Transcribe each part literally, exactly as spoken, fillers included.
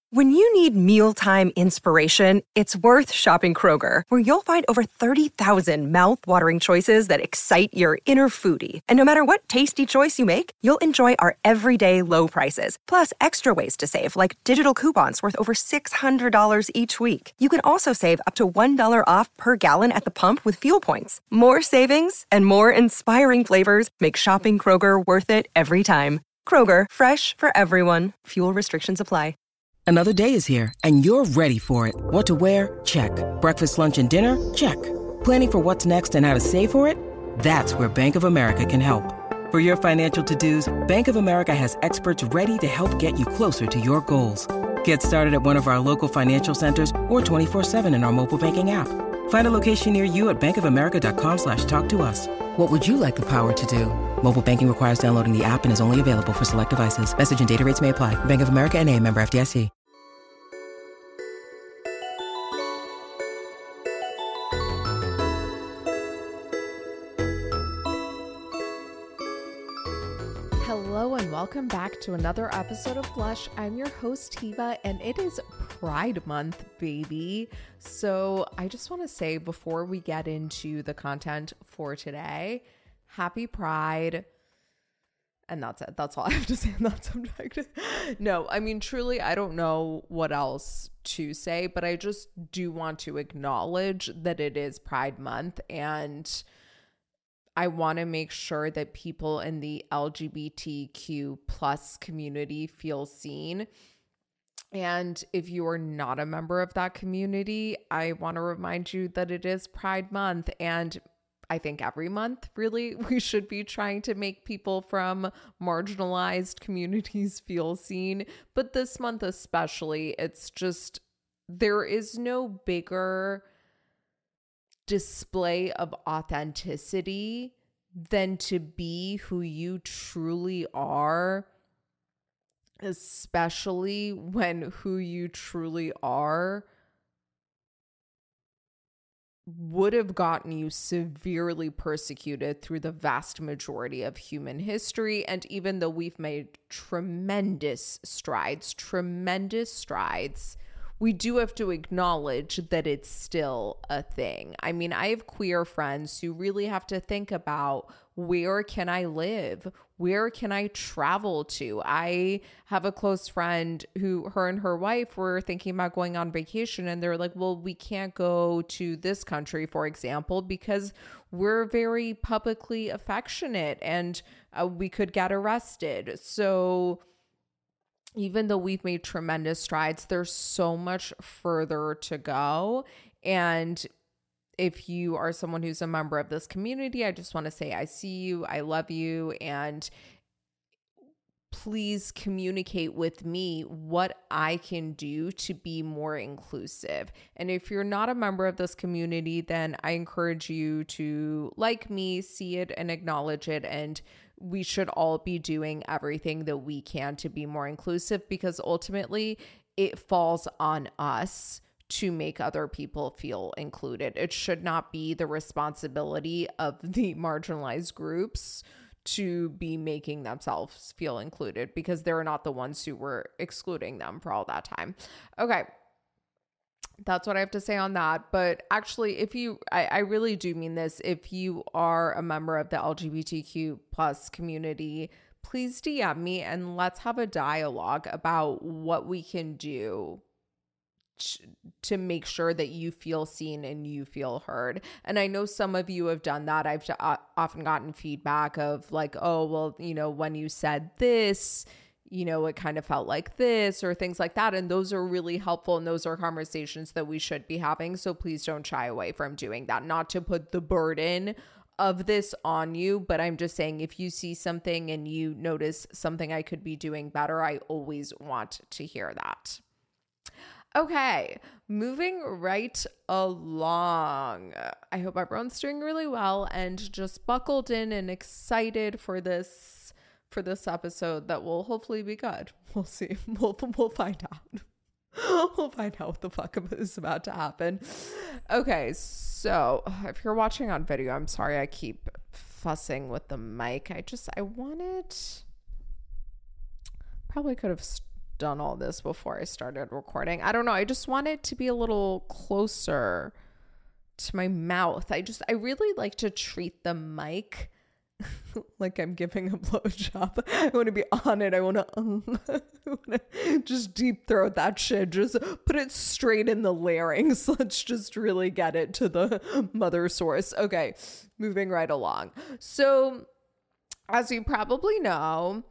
When you need mealtime inspiration, it's worth shopping Kroger, where you'll find over thirty thousand mouth-watering choices that excite your inner foodie. And no matter what tasty choice you make, you'll enjoy our everyday low prices, plus extra ways to save, like digital coupons worth over six hundred dollars each week. You can also save up to one dollar off per gallon at the pump with fuel points. More savings and more inspiring flavors make shopping Kroger worth it every time. Kroger, fresh for everyone. Fuel restrictions apply. Another day is here, and you're ready for it. What to wear? Check. Breakfast, lunch, and dinner? Check. Planning for what's next and how to save for it? That's where Bank of America can help. For your financial to-dos, Bank of America has experts ready to help get you closer to your goals. Get started at one of our local financial centers or twenty-four seven in our mobile banking app. Find a location near you at bankofamerica.com slash talk to us. What would you like the power to do? Mobile banking requires downloading the app and is only available for select devices. Message and data rates may apply. Bank of America N A, member F D I C. Hello and welcome back to another episode of Blush. I'm your host, Hiva, and it is Pride Month, baby. So I just want to say before we get into the content for today, happy Pride. And that's it. That's all I have to say on that subject. No, I mean, truly, I don't know what else to say, but I just do want to acknowledge that it is Pride Month, and I want to make sure that people in the L G B T Q plus community feel seen. And if you are not a member of that community, I want to remind you that it is Pride Month. And I think every month, really, we should be trying to make people from marginalized communities feel seen. But this month especially, it's just, there is no bigger display of authenticity than to be who you truly are, especially when who you truly are would have gotten you severely persecuted through the vast majority of human history. And even though we've made tremendous strides, tremendous strides, we do have to acknowledge that it's still a thing. I mean, I have queer friends who really have to think about, where can I live? Where can I travel to? I have a close friend who, her and her wife were thinking about going on vacation, and they're like, well, we can't go to this country, for example, because we're very publicly affectionate and uh, we could get arrested. So even though we've made tremendous strides, there's so much further to go. And if you are someone who's a member of this community, I just want to say I see you, I love you, and please communicate with me what I can do to be more inclusive. And if you're not a member of this community, then I encourage you to like me, see it, and acknowledge it. And we should all be doing everything that we can to be more inclusive, because ultimately it falls on us to make other people feel included. It should not be the responsibility of the marginalized groups to be making themselves feel included, because they're not the ones who were excluding them for all that time. Okay. That's what I have to say on that. But actually, if you, I, I really do mean this, if you are a member of the L G B T Q plus community, please D M me and let's have a dialogue about what we can do to make sure that you feel seen and you feel heard. And I know some of you have done that. I've often gotten feedback of like, oh, well, you know, when you said this, you know, it kind of felt like this, or things like that. And those are really helpful. And those are conversations that we should be having. So please don't shy away from doing that. Not to put the burden of this on you, but I'm just saying, if you see something and you notice something I could be doing better, I always want to hear that. Okay, moving right along. I hope everyone's doing really well and just buckled in and excited for this for this episode that will hopefully be good. We'll see. We'll we'll find out. We'll find out what the fuck is about to happen. Okay, so if you're watching on video, I'm sorry I keep fussing with the mic. I just I wanted probably could have done all this before I started recording. I don't know. I just want it to be a little closer to my mouth. I just, I really like to treat the mic like I'm giving a blowjob. I want to be on it. I want to um, just deep throat that shit. Just put it straight in the larynx. Let's just really get it to the mother source. Okay, moving right along. So, as you probably know,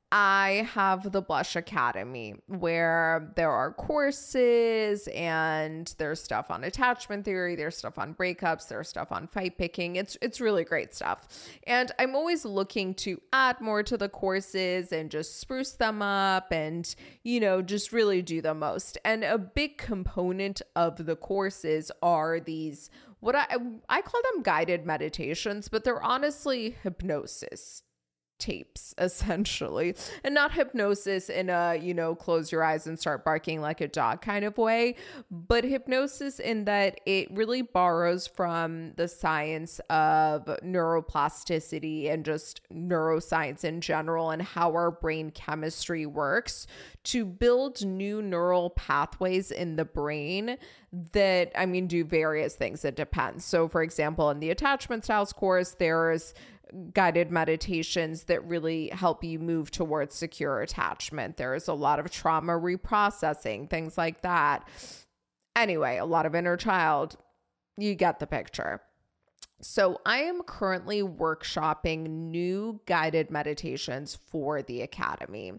I have the Blush Academy where there are courses and there's stuff on attachment theory, there's stuff on breakups, there's stuff on fight picking. It's it's really great stuff. And I'm always looking to add more to the courses and just spruce them up and, you know, just really do the most. And a big component of the courses are these, what I I call them guided meditations, but they're honestly hypnosis tapes, essentially, and not hypnosis in a, you know, close your eyes and start barking like a dog kind of way, but hypnosis in that it really borrows from the science of neuroplasticity and just neuroscience in general and how our brain chemistry works to build new neural pathways in the brain that, I mean, do various things. It depends. So, for example, in the attachment styles course, there's guided meditations that really help you move towards secure attachment. There's a lot of trauma reprocessing, things like that. Anyway, a lot of inner child. You get the picture. So I am currently workshopping new guided meditations for the Academy.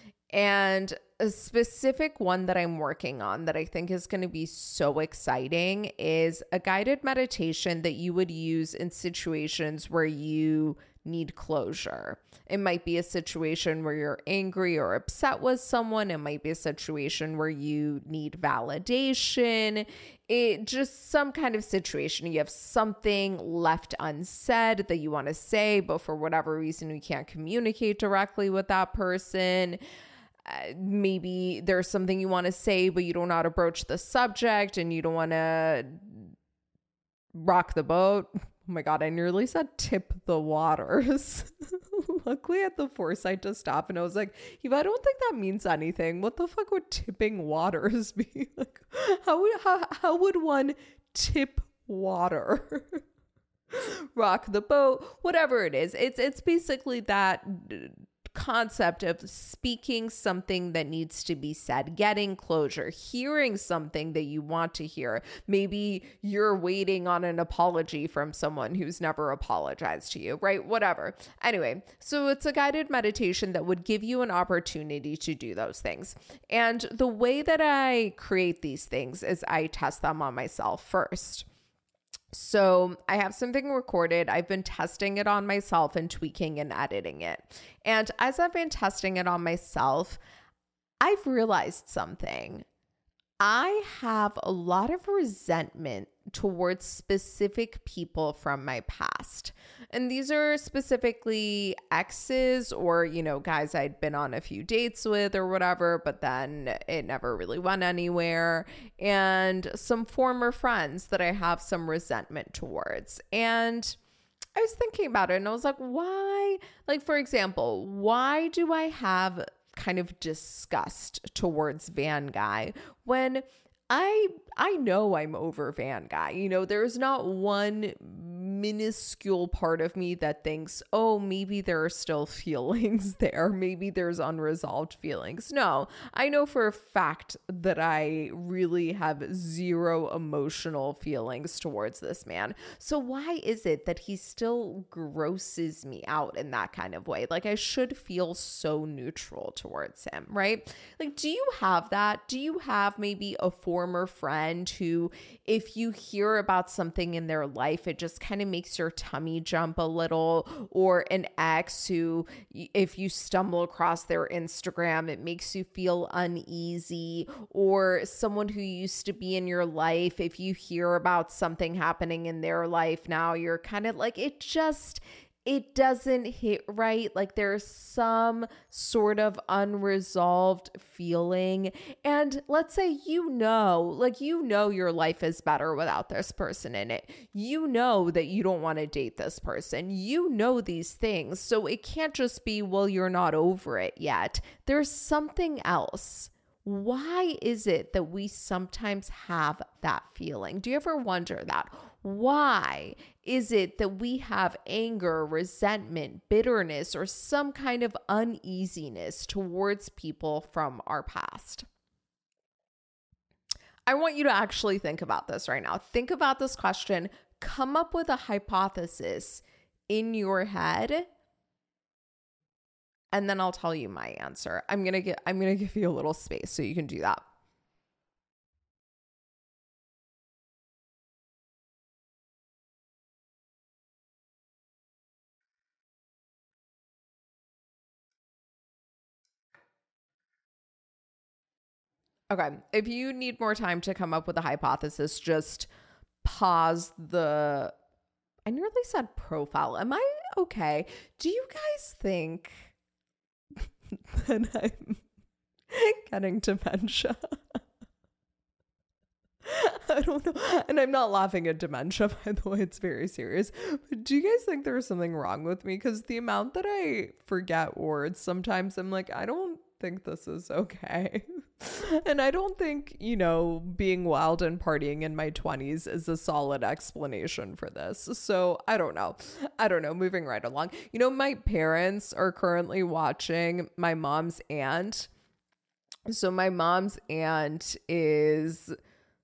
And a specific one that I'm working on that I think is going to be so exciting is a guided meditation that you would use in situations where you need closure. It might be a situation where you're angry or upset with someone. It might be a situation where you need validation. It just some kind of situation. You have something left unsaid that you want to say, but for whatever reason, you can't communicate directly with that person. Uh, maybe there's something you want to say, but you don't know how to broach the subject and you don't want to rock the boat. Oh my God, I nearly said tip the waters. Luckily I had the foresight to stop and I was like, Eva, I don't think that means anything. What the fuck would tipping waters be? Like, how would, how, how would one tip water? Rock the boat, whatever it is. It's, it's basically that concept of speaking something that needs to be said, getting closure, hearing something that you want to hear. Maybe you're waiting on an apology from someone who's never apologized to you, right? Whatever. Anyway, so it's a guided meditation that would give you an opportunity to do those things. And the way that I create these things is I test them on myself first. So I have something recorded. I've been testing it on myself and tweaking and editing it. And as I've been testing it on myself, I've realized something. I have a lot of resentment towards specific people from my past. And these are specifically exes or, you know, guys I'd been on a few dates with or whatever, but then it never really went anywhere. And some former friends that I have some resentment towards. And I was thinking about it and I was like, why? Like, for example, why do I have kind of disgust towards Van Guy when I I know I'm over Van Guy? You know, there's not one minuscule part of me that thinks, oh, maybe there are still feelings there. Maybe there's unresolved feelings. No, I know for a fact that I really have zero emotional feelings towards this man. So why is it that he still grosses me out in that kind of way? Like, I should feel so neutral towards him, right? Like, do you have that? Do you have maybe a former friend who, if you hear about something in their life, it just kind of makes your tummy jump a little, or an ex who, if you stumble across their Instagram, it makes you feel uneasy, or someone who used to be in your life, if you hear about something happening in their life now, you're kind of like, it just, it doesn't hit right. Like there's some sort of unresolved feeling. And let's say, you know, like, you know, your life is better without this person in it. You know that you don't want to date this person. You know these things. So it can't just be, well, you're not over it yet. There's something else. Why is it that we sometimes have that feeling? Do you ever wonder that? Why is it that we have anger, resentment, bitterness, or some kind of uneasiness towards people from our past? I want you to actually think about this right now. Think about this question. Come up with a hypothesis in your head, and then I'll tell you my answer. I'm gonna get. I'm gonna give you a little space so you can do that. Okay, if you need more time to come up with a hypothesis, just pause the, I nearly said profile. Am I okay? Do you guys think that I'm getting dementia? I don't know. And I'm not laughing at dementia, by the way. It's very serious. But do you guys think there's something wrong with me? Because the amount that I forget words, sometimes I'm like, I don't think this is okay. And I don't think, you know, being wild and partying in my twenties is a solid explanation for this. So I don't know. I don't know. Moving right along. You know, my parents are currently watching my mom's aunt. So my mom's aunt is...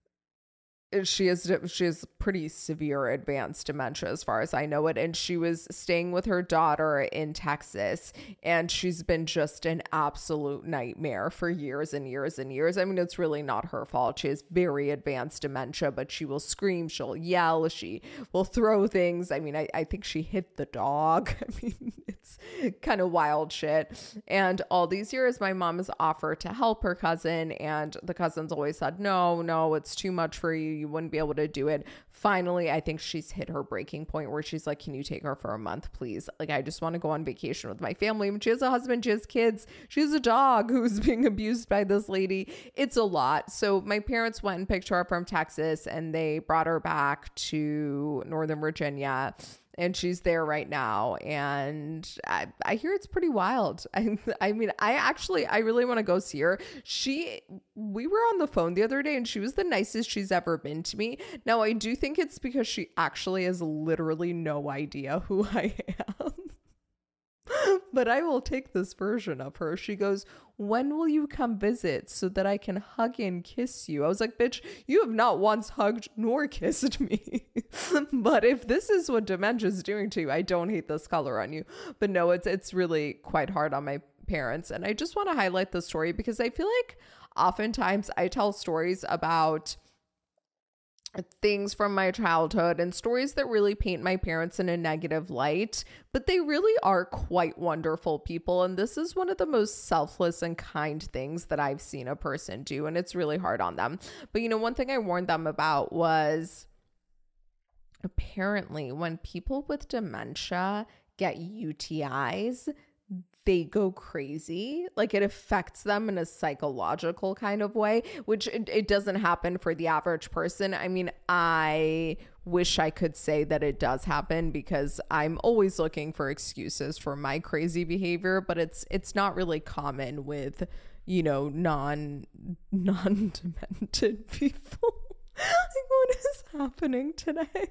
She has she has pretty severe advanced dementia as far as I know it. And she was staying with her daughter in Texas, and she's been just an absolute nightmare for years and years and years. I mean, it's really not her fault. She has very advanced dementia, but she will scream, she'll yell, she will throw things. I mean, I, I think she hit the dog. I mean, it's kind of wild shit. And all these years, my mom has offered to help her cousin, and the cousin's always said, no, no, it's too much for you. You wouldn't be able to do it. Finally, I think she's hit her breaking point where she's like, can you take her for a month, please? Like, I just want to go on vacation with my family. I mean, she has a husband, she has kids, she has a dog who's being abused by this lady. It's a lot. So my parents went and picked her up from Texas, and they brought her back to Northern Virginia. And she's there right now. And I, I hear it's pretty wild. I, I mean, I actually, I really want to go see her. She, we were on the phone the other day, and she was the nicest she's ever been to me. Now, I do think it's because she actually has literally no idea who I am. But I will take this version of her. She goes, when will you come visit so that I can hug and kiss you? I was like, bitch, you have not once hugged nor kissed me. But if this is what dementia is doing to you, I don't hate this color on you. But no, it's it's really quite hard on my parents. And I just want to highlight the story because I feel like oftentimes I tell stories about things from my childhood and stories that really paint my parents in a negative light, but they really are quite wonderful people. And this is one of the most selfless and kind things that I've seen a person do. And it's really hard on them. But, you know, one thing I warned them about was apparently when people with dementia get U T Is, they go crazy. Like, it affects them in a psychological kind of way, which it, it doesn't happen for the average person. I mean, I wish I could say that it does happen because I'm always looking for excuses for my crazy behavior, but it's it's not really common with, you know, non non-demented people. Like, what is happening today?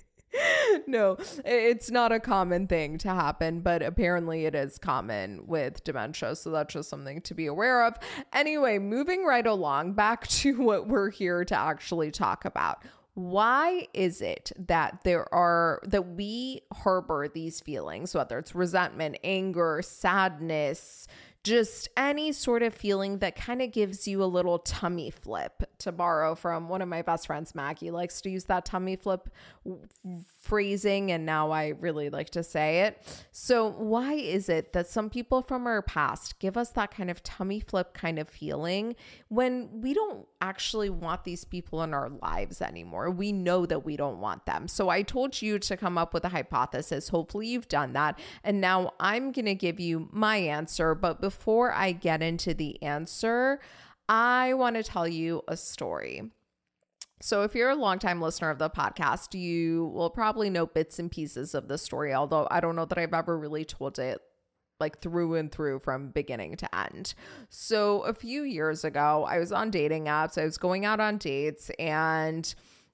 No, it's not a common thing to happen, but apparently it is common with dementia. So that's just something to be aware of. Anyway, moving right along, back to what we're here to actually talk about. Why is it that there are, that we harbor these feelings, whether it's resentment, anger, sadness, just any sort of feeling that kind of gives you a little tummy flip? to borrow from one of my best friends, Maggie likes to use that tummy flip phrasing, and now I really like to say it. So why is it that some people from our past give us that kind of tummy flip kind of feeling when we don't actually want these people in our lives anymore? We know that we don't want them. So I told you to come up with a hypothesis. Hopefully you've done that. And now I'm going to give you my answer. But before I get into the answer, I want to tell you a story. So if you're a longtime listener of the podcast, you will probably know bits and pieces of the story, although I don't know that I've ever really told it like through and through from beginning to end. So a few years ago, I was on dating apps. I was going out on dates, and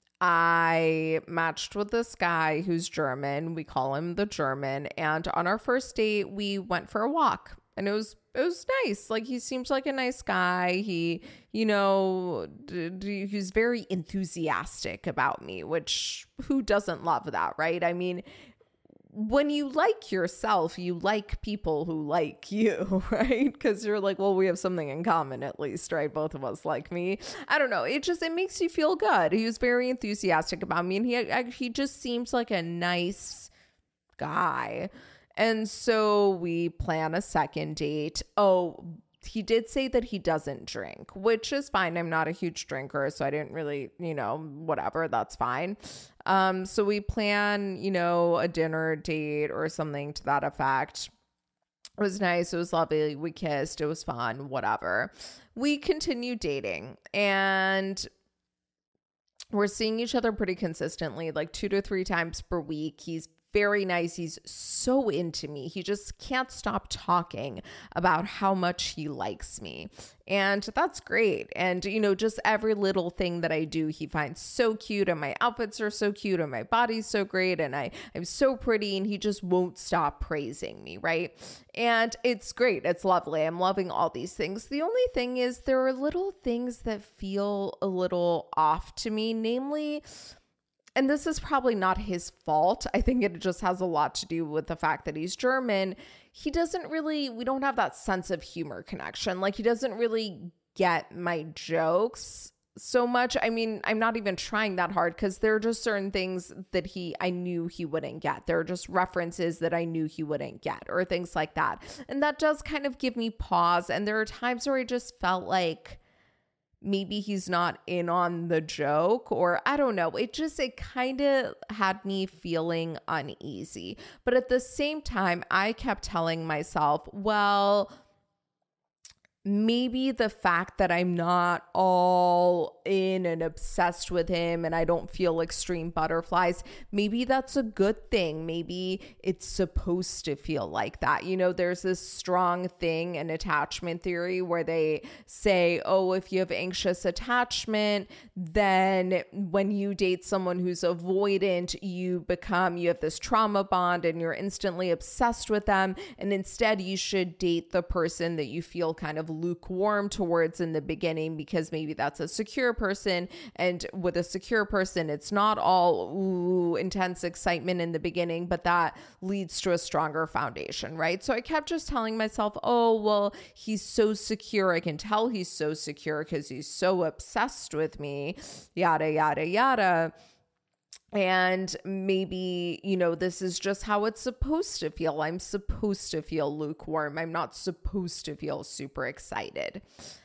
I matched with this guy who's German. We call him the German. And on our first date, we went for a walk, and it was it was nice. Like, he seemed like a nice guy. He, you know, d- d- he was very enthusiastic about me, which who doesn't love that, right? I mean, when you like yourself, you like people who like you, right? Because you're like, well, we have something in common at least, right? Both of us like me. I don't know. It just, it makes you feel good. He was very enthusiastic about me, and he, he just seems like a nice guy. And so we plan a second date. Oh, he did say that he doesn't drink, which is fine. I'm not a huge drinker, so I didn't really, you know, whatever, that's fine. Um, so we plan, you know, a dinner date or something to that effect. It was nice. It was lovely. We kissed. It was fun, whatever. We continued dating, and we're seeing each other pretty consistently, like two to three times per week. He's very nice. He's so into me. He just can't stop talking about how much he likes me. And that's great. And, you know, just every little thing that I do, he finds so cute, and my outfits are so cute, and my body's so great, and I, I'm so pretty, and he just won't stop praising me, right? And it's great. It's lovely. I'm loving all these things. The only thing is there are little things that feel a little off to me, namely, and this is probably not his fault. I think it just has a lot to do with the fact that he's German. He doesn't really, we don't have that sense of humor connection. Like, he doesn't really get my jokes so much. I mean, I'm not even trying that hard, because there are just certain things that he, I knew he wouldn't get. There are just references that I knew he wouldn't get, or things like that. And that does kind of give me pause. And there are times where I just felt like maybe he's not in on the joke, or I don't know. It just, it kind of had me feeling uneasy. But at the same time, I kept telling myself, well, maybe the fact that I'm not all in and obsessed with him, and I don't feel extreme butterflies, maybe that's a good thing. Maybe it's supposed to feel like that. You know, there's this strong thing in attachment theory where they say, oh, if you have anxious attachment, then when you date someone who's avoidant, you become, you have this trauma bond, and you're instantly obsessed with them. And instead, you should date the person that you feel kind of lukewarm towards in the beginning, because maybe that's a secure person, and with a secure person, it's not all ooh, intense excitement in the beginning, but that leads to a stronger foundation, right? So I kept just telling myself, oh, well, he's so secure. I can tell he's so secure because he's so obsessed with me, yada, yada, yada. And maybe, you know, this is just how it's supposed to feel. I'm supposed to feel lukewarm. I'm not supposed to feel super excited.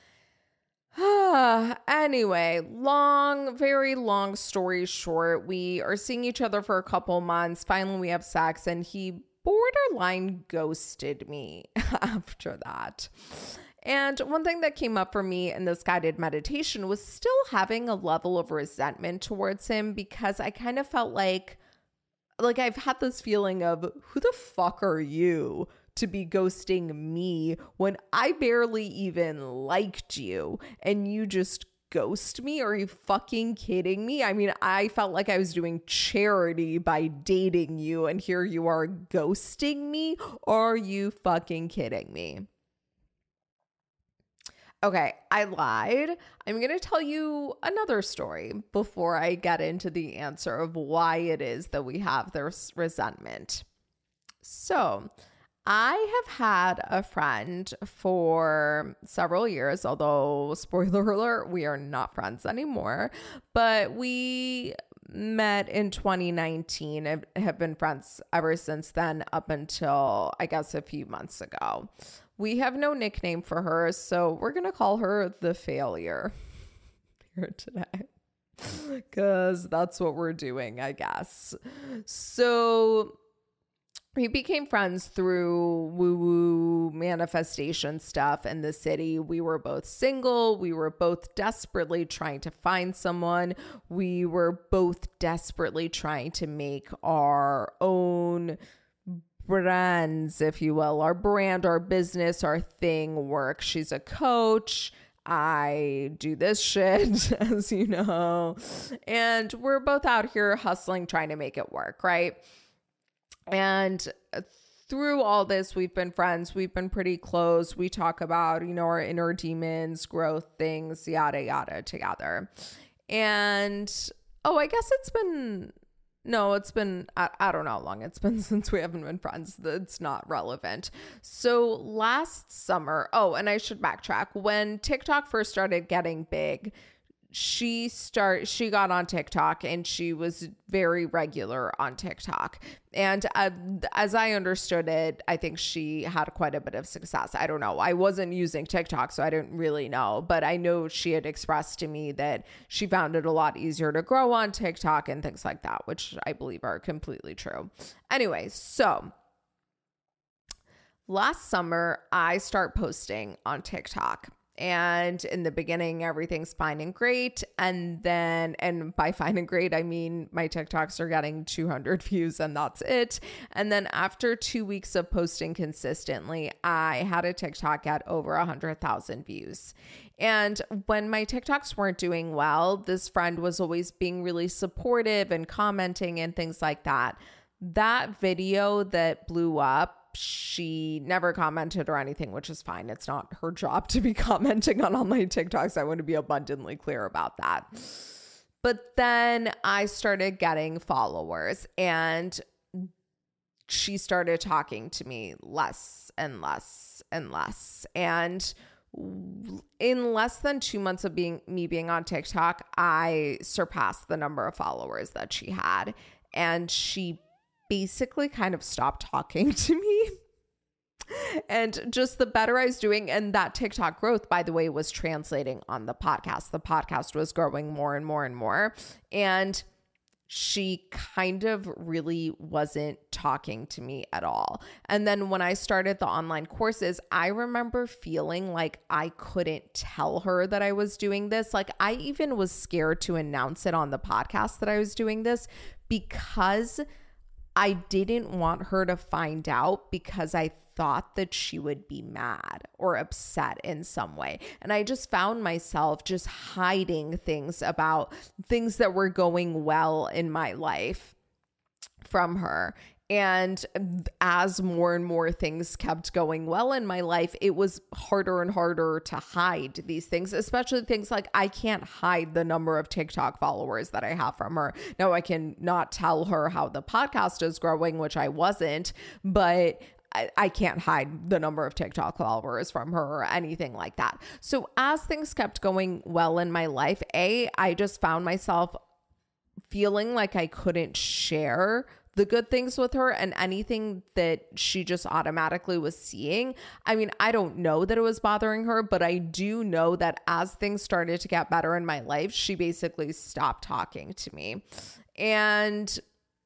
Anyway, long, very long story short, we are seeing each other for a couple months. Finally, we have sex, and he borderline ghosted me after that. And one thing that came up for me in this guided meditation was still having a level of resentment towards him, because I kind of felt like, like I've had this feeling of, who the fuck are you to be ghosting me when I barely even liked you and you just ghost me? Are you fucking kidding me? I mean, I felt like I was doing charity by dating you, and here you are ghosting me. Are you fucking kidding me? Okay, I lied. I'm going to tell you another story before I get into the answer of why it is that we have this resentment. So I have had a friend for several years, although spoiler alert, we are not friends anymore, but we met in twenty nineteen and have been friends ever since then up until I guess a few months ago. We have no nickname for her, so we're going to call her the failure here today because that's what we're doing, I guess. So we became friends through woo-woo manifestation stuff in the city. We were both single. We were both desperately trying to find someone. We were both desperately trying to make our own brands, if you will, our brand, our business, our thing work. She's a coach. I do this shit, as you know. And we're both out here hustling, trying to make it work, right? And through all this, we've been friends. We've been pretty close. We talk about, you know, our inner demons, growth things, yada, yada together. And, oh, I guess it's been, no, it's been, I, I don't know how long it's been since we haven't been friends. It's not relevant. So last summer, oh, and I should backtrack. When TikTok first started getting big, she start she got on TikTok and she was very regular on TikTok. And uh, as I understood it, I think she had quite a bit of success. I don't know. I wasn't using TikTok, so I didn't really know. But I know she had expressed to me that she found it a lot easier to grow on TikTok and things like that, which I believe are completely true. Anyway, so last summer, I start posting on TikTok. And in the beginning, everything's fine and great. And then, and by fine and great, I mean my TikToks are getting two hundred views and that's it. And then after two weeks of posting consistently, I had a TikTok at over one hundred thousand views. And when my TikToks weren't doing well, this friend was always being really supportive and commenting and things like that. That video that blew up, she never commented or anything, which is fine. It's not her job to be commenting on all my TikToks. I want to be abundantly clear about that. But then I started getting followers and she started talking to me less and less and less. And in less than two months of being me being on TikTok, I surpassed the number of followers that she had. And she basically kind of stopped talking to me. And just the better I was doing, and that TikTok growth, by the way, was translating on the podcast. The podcast was growing more and more and more. And she kind of really wasn't talking to me at all. And then when I started the online courses, I remember feeling like I couldn't tell her that I was doing this. Like I even was scared to announce it on the podcast that I was doing this because I didn't want her to find out, because I thought that she would be mad or upset in some way. And I just found myself just hiding things about things that were going well in my life from her. And as more and more things kept going well in my life, it was harder and harder to hide these things, especially things like I can't hide the number of TikTok followers that I have from her. Now, I can not tell her how the podcast is growing, which I wasn't, but I, I can't hide the number of TikTok followers from her or anything like that. So as things kept going well in my life, A, I just found myself feeling like I couldn't share the good things with her, and anything that she just automatically was seeing. I mean, I don't know that it was bothering her, but I do know that as things started to get better in my life, she basically stopped talking to me. And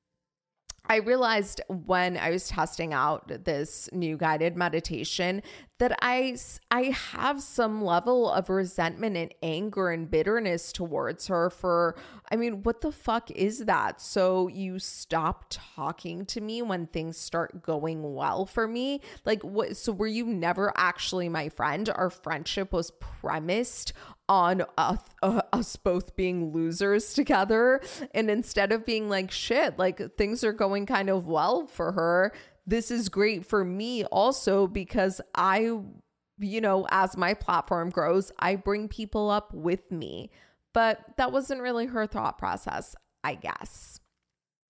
I realized when I was testing out this new guided meditation that I, I have some level of resentment and anger and bitterness towards her for, I mean, what the fuck is that? So you stop talking to me when things start going well for me? Like, what? So were you never actually my friend? Our friendship was premised on uh, uh, us both being losers together. And instead of being like, shit, like things are going kind of well for her, this is great for me also, because I, you know, as my platform grows, I bring people up with me. But that wasn't really her thought process, I guess.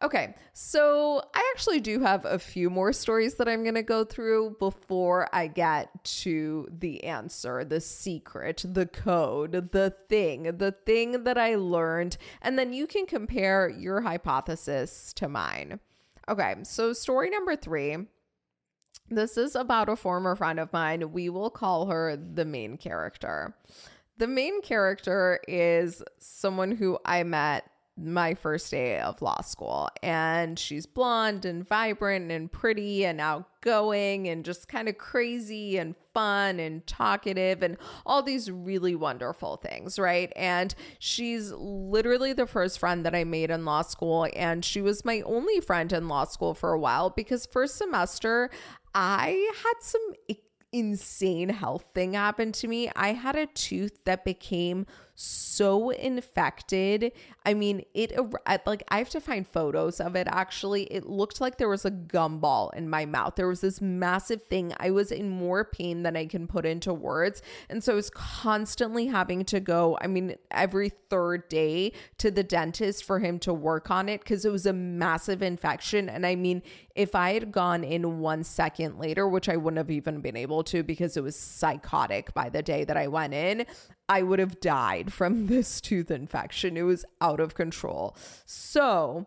Okay, so I actually do have a few more stories that I'm going to go through before I get to the answer, the secret, the code, the thing, the thing that I learned, and then you can compare your hypothesis to mine. Okay, so story number three. This is about a former friend of mine. We will call her the main character. The main character is someone who I met my first day of law school, and she's blonde and vibrant and pretty and outgoing and just kind of crazy and fun and talkative and all these really wonderful things, right? And she's literally the first friend that I made in law school, and she was my only friend in law school for a while because first semester I had some insane health thing happen to me. I had a tooth that became so infected. I mean, it like I have to find photos of it. Actually, it looked like there was a gumball in my mouth. There was this massive thing. I was in more pain than I can put into words. And so I was constantly having to go, I mean, every third day to the dentist for him to work on it because it was a massive infection. And I mean, if I had gone in one second later, which I wouldn't have even been able to because it was psychotic by the day that I went in, I would have died from this tooth infection. It was out of control. So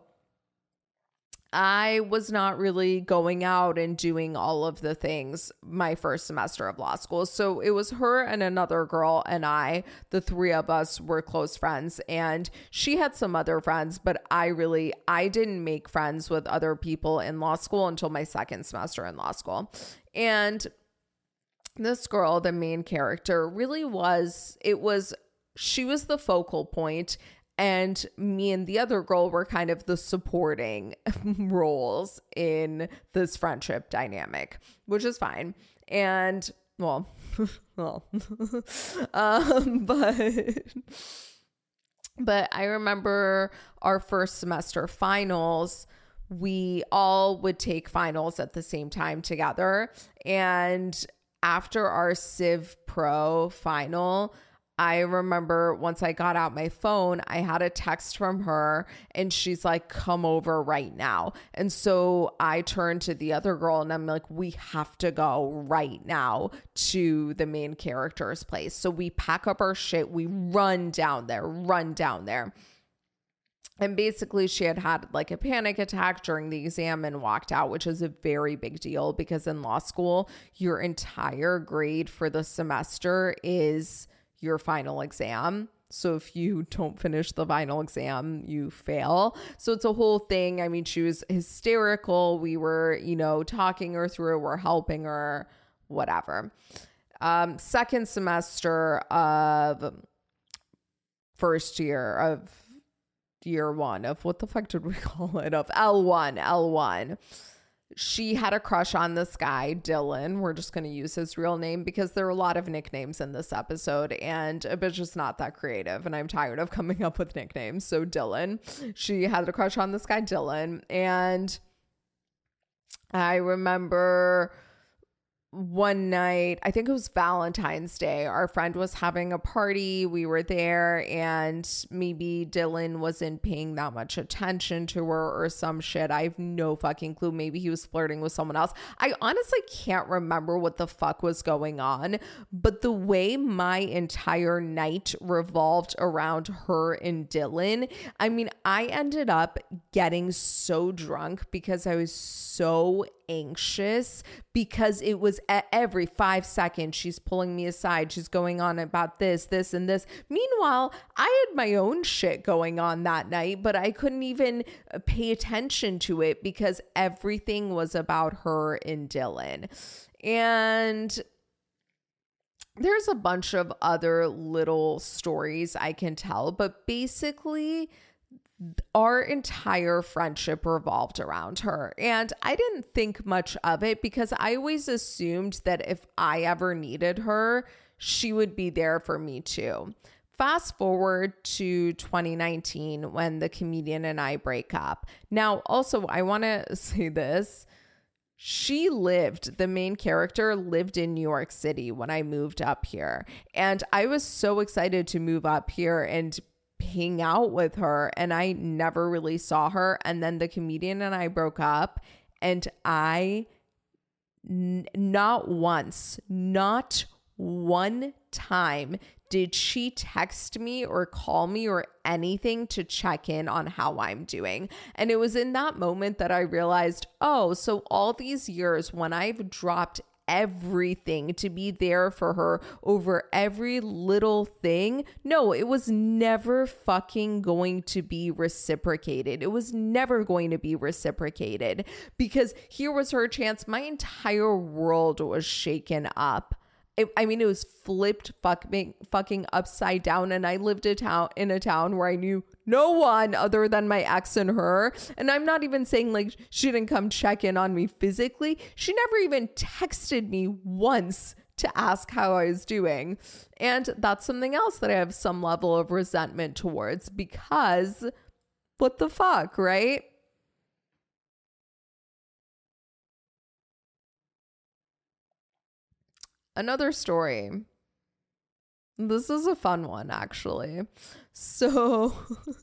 I was not really going out and doing all of the things my first semester of law school. So it was her and another girl and I, the three of us were close friends, and she had some other friends, but I really, I didn't make friends with other people in law school until my second semester in law school. And this girl, the main character, really was, it was, she was the focal point, and me and the other girl were kind of the supporting roles in this friendship dynamic, which is fine. And well, well, um, but, but I remember our first semester finals, we all would take finals at the same time together. And after our Civ Pro final, I remember once I got out my phone, I had a text from her and she's like, come over right now. And so I turned to the other girl and I'm like, we have to go right now to the main character's place. So we pack up our shit. We run down there, run down there. And basically she had had like a panic attack during the exam and walked out, which is a very big deal because in law school, your entire grade for the semester is your final exam. So if you don't finish the final exam, you fail. So it's a whole thing. I mean, she was hysterical. We were, you know, talking her through, we're helping her, whatever. Um, second semester of first year of year one of what the fuck did we call it? Of L one, L one. She had a crush on this guy, Dylan. We're just going to use his real name because there are a lot of nicknames in this episode and a bitch is not that creative and I'm tired of coming up with nicknames. So Dylan, she had a crush on this guy, Dylan. And I remember one night, I think it was Valentine's Day, our friend was having a party. We were there and maybe Dylan wasn't paying that much attention to her or some shit. I have no fucking clue. Maybe he was flirting with someone else. I honestly can't remember what the fuck was going on, but the way my entire night revolved around her and Dylan, I mean, I ended up getting so drunk because I was so anxious because it was at every five seconds she's pulling me aside, she's going on about this this and this. Meanwhile, I had my own shit going on that night, but I couldn't even pay attention to it because everything was about her and Dylan. And there's a bunch of other little stories I can tell, but basically our entire friendship revolved around her. And I didn't think much of it because I always assumed that if I ever needed her, she would be there for me too. Fast forward to twenty nineteen when the comedian and I break up. Now, also, I want to say this. She lived, the main character lived in New York City when I moved up here. And I was so excited to move up here and hang out with her, and I never really saw her. And then the comedian and I broke up, and I n- not once, not one time did she text me or call me or anything to check in on how I'm doing. And it was in that moment that I realized, oh, so all these years when I've dropped everything to be there for her over every little thing, no, it was never fucking going to be reciprocated. It was never going to be reciprocated, because here was her chance. My entire world was shaken up. It, I mean, it was flipped fucking, fucking upside down. And I lived a town in a town where I knew no one other than my ex and her. And I'm not even saying like she didn't come check in on me physically. She never even texted me once to ask how I was doing. And that's something else that I have some level of resentment towards, because what the fuck, right? Another story. This is a fun one, actually. So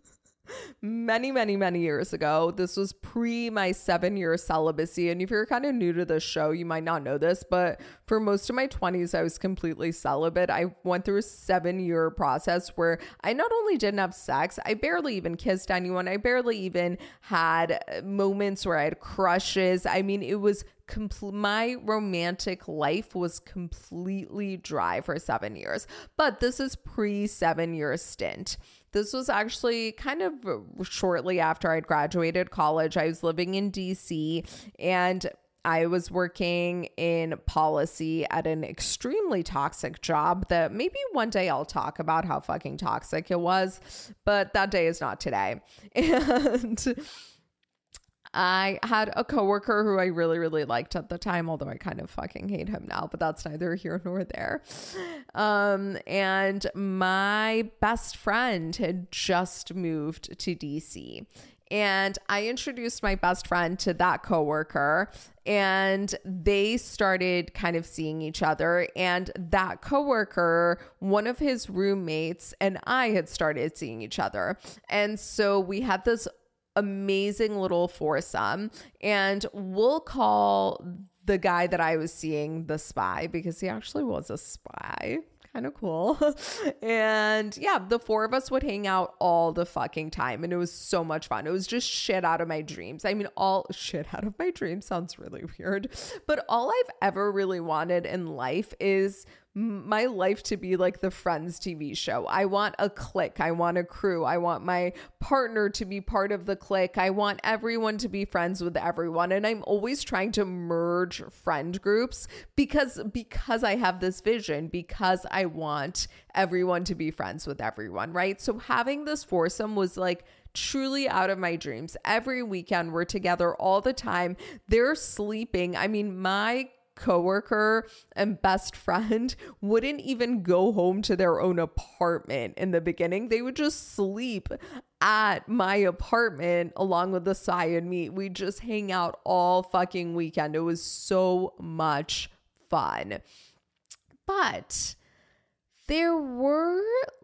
many, many, many years ago, this was pre my seven year celibacy. And if you're kind of new to this show, you might not know this, but for most of my twenties, I was completely celibate. I went through a seven year process where I not only didn't have sex, I barely even kissed anyone. I barely even had moments where I had crushes. I mean, it was complete. My romantic life was completely dry for seven years, but this is pre seven year stint. This was actually kind of shortly after I'd graduated college. I was living in D C, and I was working in policy at an extremely toxic job that maybe one day I'll talk about how fucking toxic it was, but that day is not today. And I had a coworker who I really, really liked at the time, although I kind of fucking hate him now, but that's neither here nor there. Um, and my best friend had just moved to D C, and I introduced my best friend to that coworker, and they started kind of seeing each other. And that coworker, one of his roommates, and I had started seeing each other. And so we had this amazing little foursome, and we'll call the guy that I was seeing the spy, because he actually was a spy. Kind of cool. And yeah, the four of us would hang out all the fucking time, and it was so much fun. It was just shit out of my dreams. I mean, all shit out of my dreams sounds really weird, but all I've ever really wanted in life is my life to be like the Friends T V show. I want a clique. I want a crew. I want my partner to be part of the clique. I want everyone to be friends with everyone. And I'm always trying to merge friend groups because, because I have this vision, because I want everyone to be friends with everyone, right? So having this foursome was like truly out of my dreams. Every weekend we're together all the time. They're sleeping. I mean, my coworker and best friend wouldn't even go home to their own apartment in the beginning. They would just sleep at my apartment along with the Sai and me. We just hang out all fucking weekend. It was so much fun. But there were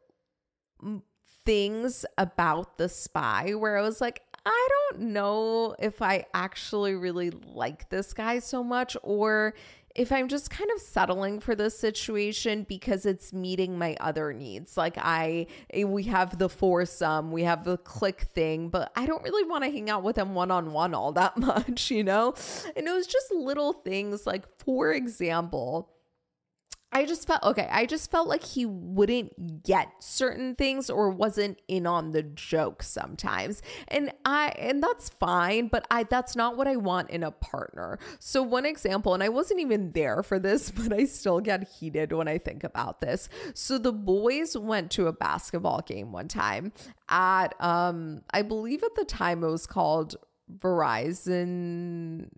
things about the spy where I was like, I don't know if I actually really like this guy so much, or if I'm just kind of settling for this situation because it's meeting my other needs. Like I, we have the foursome, we have the clique thing, but I don't really want to hang out with him one-on-one all that much, you know? And it was just little things like, for example, I just felt, okay, I just felt like he wouldn't get certain things or wasn't in on the joke sometimes. And I, and that's fine, but I, that's not what I want in a partner. So one example, and I wasn't even there for this, but I still get heated when I think about this. So the boys went to a basketball game one time at, um, I believe at the time it was called Verizon.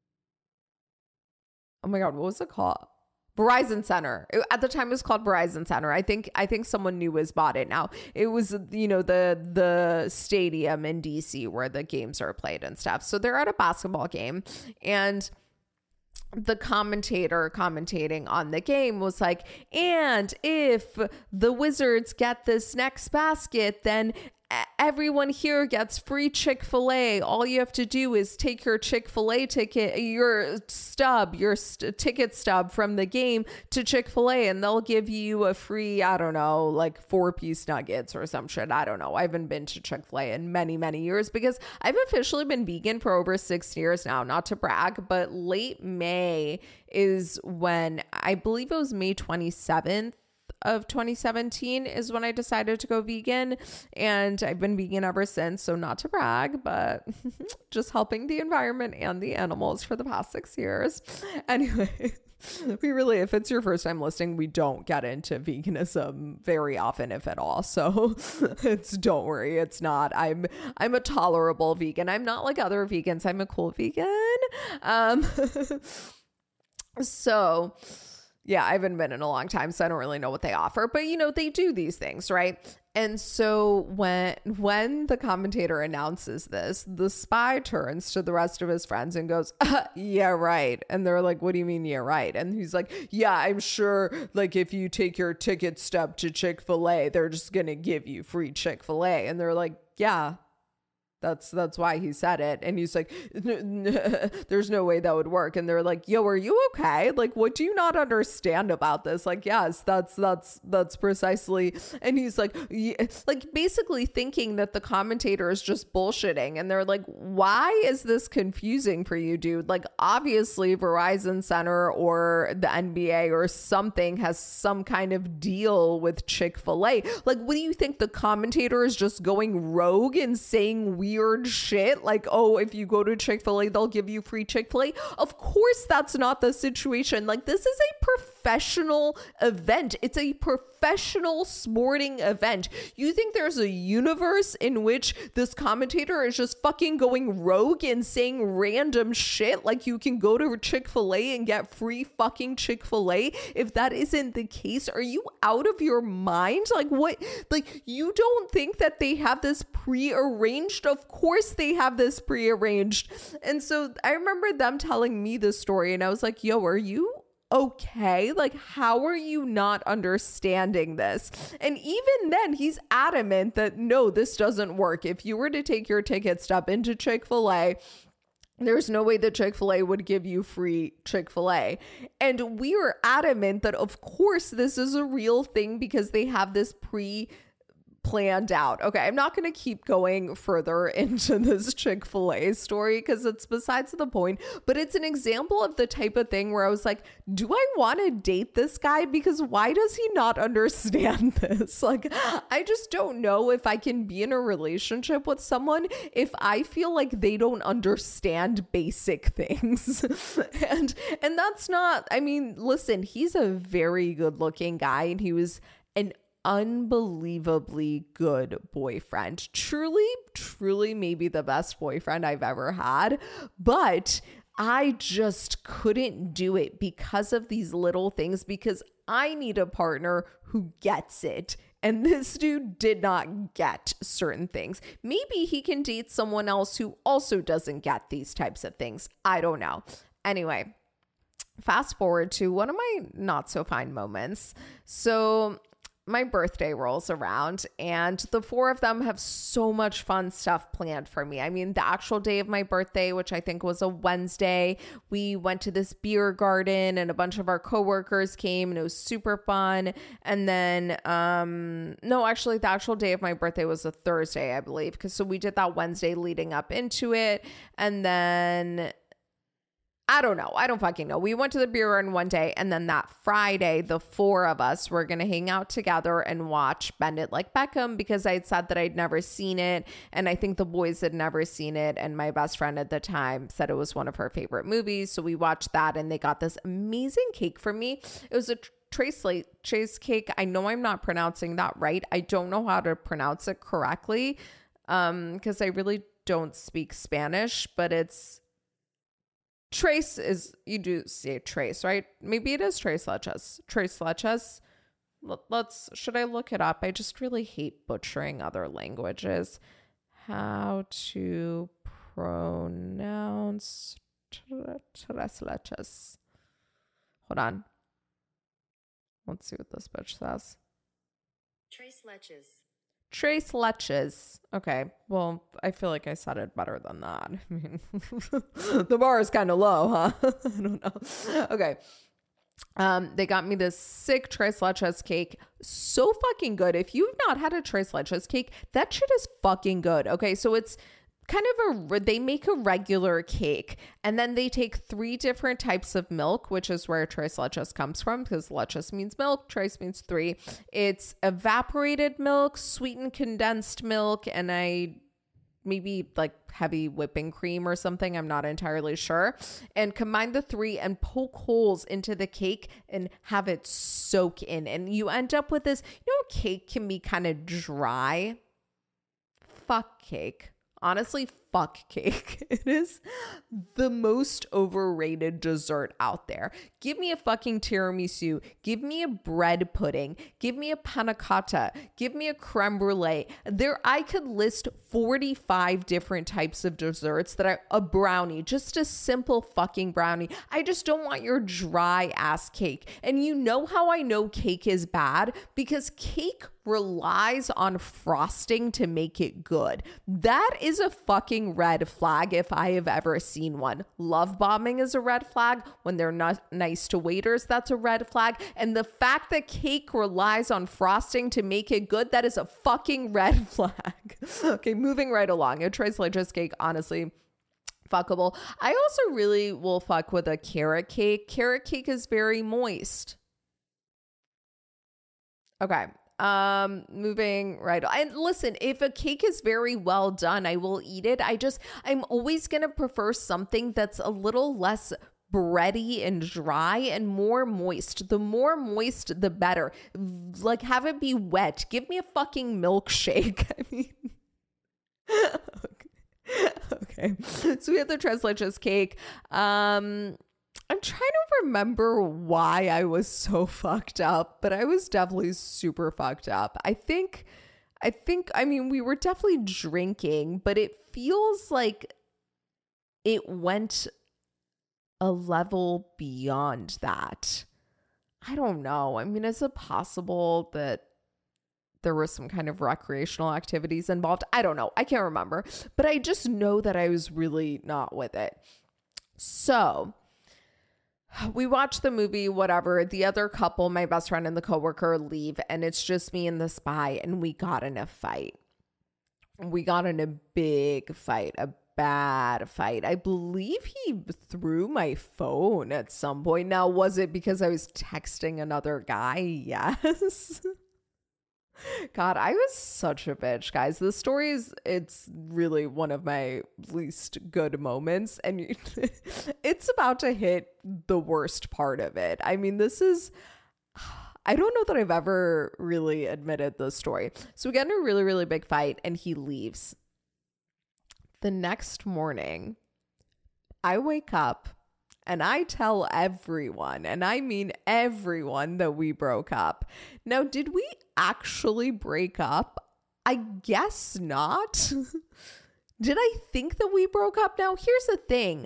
Oh my God, what was it called? Verizon Center. It, at the time it was called Verizon Center. I think I think someone new has bought it now. It was, you know, the the stadium in D C where the games are played and stuff. So they're at a basketball game, and the commentator commentating on the game was like, and if the Wizards get this next basket, then everyone here gets free Chick-fil-A. All you have to do is take your Chick-fil-A ticket, your stub, your st- ticket stub from the game to Chick-fil-A, and they'll give you a free, I don't know, like four piece nuggets or some shit. I don't know. I haven't been to Chick-fil-A in many, many years because I've officially been vegan for over six years now, not to brag, but late May is when, I believe it was May twenty-seventh, of twenty seventeen is when I decided to go vegan, and I've been vegan ever since. So not to brag, but just helping the environment and the animals for the past six years. Anyway, we really, if it's your first time listening, we don't get into veganism very often, if at all. So it's, don't worry, it's not, I'm, I'm a tolerable vegan. I'm not like other vegans. I'm a cool vegan. Um, so yeah, I haven't been in a long time, so I don't really know what they offer, but you know, they do these things, right? And so when when the commentator announces this, the spy turns to the rest of his friends and goes, uh, yeah, right. And they're like, what do you mean, yeah, right? And he's like, yeah, I'm sure, like, if you take your ticket stub to Chick-fil-A, they're just gonna give you free Chick-fil-A. And they're like, yeah, That's that's why he said it. And he's like, n- n- there's no way that would work. And they're like, yo, are you okay? Like, what do you not understand about this? Like, yes, that's that's that's precisely. And he's like, yeah, like basically thinking that the commentator is just bullshitting. And they're like, why is this confusing for you, dude? Like, obviously Verizon Center or the N B A or something has some kind of deal with Chick-fil-A. Like, what do you think? The commentator is just going rogue and saying weird weird shit like, oh, if you go to Chick-fil-A, they'll give you free Chick-fil-A. Of course, that's not the situation. Like, this is a professional event. It's a professional sporting event. You think there's a universe in which this commentator is just fucking going rogue and saying random shit like you can go to Chick-fil-A and get free fucking Chick-fil-A? If that isn't the case, are you out of your mind? Like, what? Like, you don't think that they have this pre-arranged? Of course they have this pre-arranged. And so I remember them telling me this story and I was like, yo, are you okay? Like, how are you not understanding this? And even then, he's adamant that no, this doesn't work. If you were to take your ticket stub into Chick-fil-A, there's no way that Chick-fil-A would give you free Chick-fil-A. And we were adamant that, of course, this is a real thing because they have this pre planned out. Okay, I'm not going to keep going further into this Chick-fil-A story because it's besides the point, but it's an example of the type of thing where I was like, do I want to date this guy? Because why does he not understand this? Like, I just don't know if I can be in a relationship with someone if I feel like they don't understand basic things. and and that's not, I mean, listen, he's a very good looking guy and he was an unbelievably good boyfriend. Truly, truly maybe the best boyfriend I've ever had. But I just couldn't do it because of these little things, because I need a partner who gets it. And this dude did not get certain things. Maybe he can date someone else who also doesn't get these types of things. I don't know. Anyway, fast forward to one of my not so fine moments. So my birthday rolls around and the four of them have so much fun stuff planned for me. I mean, the actual day of my birthday, which I think was a Wednesday, we went to this beer garden and a bunch of our coworkers came and it was super fun. And then, um, no, actually the actual day of my birthday was a Thursday, I believe. Cause so we did that Wednesday leading up into it. And then I don't know. I don't fucking know. We went to the beer garden one day and then that Friday, the four of us were going to hang out together and watch Bend It Like Beckham because I had said that I'd never seen it. And I think the boys had never seen it. And my best friend at the time said it was one of her favorite movies. So we watched that and they got this amazing cake for me. It was a Trace Late Chase cake. I know I'm not pronouncing that right. I don't know how to pronounce it correctly um, because I really don't speak Spanish, but it's Trace is, you do say Trace, right? Maybe it is Trace Leches. Trace Leches. Let's, should I look it up? I just really hate butchering other languages. How to pronounce Trace Leches. Hold on. Let's see what this bitch says. Tres leches. Tres leches. Okay. Well, I feel like I said it better than that. I mean, the bar is kind of low, huh? I don't know. Okay. Um, they got me this sick tres leches cake. So fucking good. If you've not had a tres leches cake, that shit is fucking good. Okay. So it's kind of a, they make a regular cake and then they take three different types of milk, which is where tres leches comes from, because leches means milk, tres means three. It's evaporated milk, sweetened condensed milk, and I maybe like heavy whipping cream or something. I'm not entirely sure. And combine the three and poke holes into the cake and have it soak in. And you end up with this, you know, cake can be kind of dry. Fuck cake. Honestly, fuck cake. It is the most overrated dessert out there. Give me a fucking tiramisu. Give me a bread pudding. Give me a panna cotta. Give me a creme brulee. There, I could list forty-five different types of desserts that are a brownie, just a simple fucking brownie. I just don't want your dry ass cake. And you know how I know cake is bad? Because cake relies on frosting to make it good. That is a fucking red flag if I have ever seen one. Love bombing is a red flag. When they're not nice to waiters, that's a red flag. And the fact that cake relies on frosting to make it good, that is a fucking red flag. Okay, moving right along. A tres leches cake, honestly, fuckable. I also really will fuck with a carrot cake. Carrot cake is very moist. Okay. Um, moving right on. And listen, if a cake is very well done, I will eat it. I just, I'm always going to prefer something that's a little less bready and dry and more moist. The more moist, the better. Like, have it be wet. Give me a fucking milkshake. I mean, okay. Okay. So we have the tres leches cake. Um, I'm trying to remember why I was so fucked up, but I was definitely super fucked up. I think, I think, I mean, we were definitely drinking, but it feels like it went a level beyond that. I don't know. I mean, is it possible that there were some kind of recreational activities involved? I don't know. I can't remember, but I just know that I was really not with it. So we watch the movie, whatever. The other couple, my best friend and the coworker, leave, and it's just me and the spy, and we got in a fight. We got in a big fight, a bad fight. I believe he threw my phone at some point. Now, was it because I was texting another guy? Yes. God, I was such a bitch, guys. The story is, it's really one of my least good moments. And it's about to hit the worst part of it. I mean, this is, I don't know that I've ever really admitted this story. So we get in a really, really big fight and he leaves. The next morning, I wake up and I tell everyone, and I mean everyone, that we broke up. Now, did we actually break up? I guess not. Did I think that we broke up? Now, here's the thing.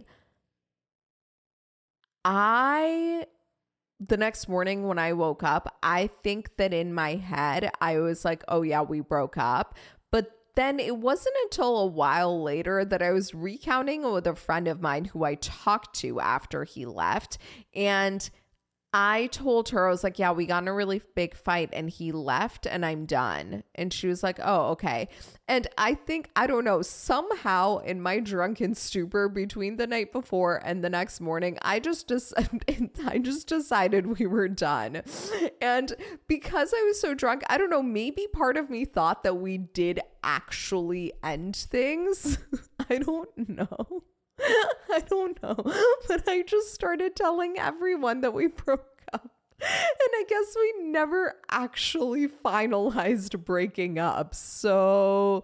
I, the next morning when I woke up, I think that in my head, I was like, oh yeah, we broke up. But then it wasn't until a while later that I was recounting with a friend of mine who I talked to after he left. And I told her, I was like, yeah, we got in a really big fight and he left and I'm done. And she was like, oh, okay. And I think, I don't know, somehow in my drunken stupor between the night before and the next morning, I just, des- I just decided we were done. And because I was so drunk, I don't know, maybe part of me thought that we did actually end things. I don't know. I don't know, but I just started telling everyone that we broke up. And I guess we never actually finalized breaking up. So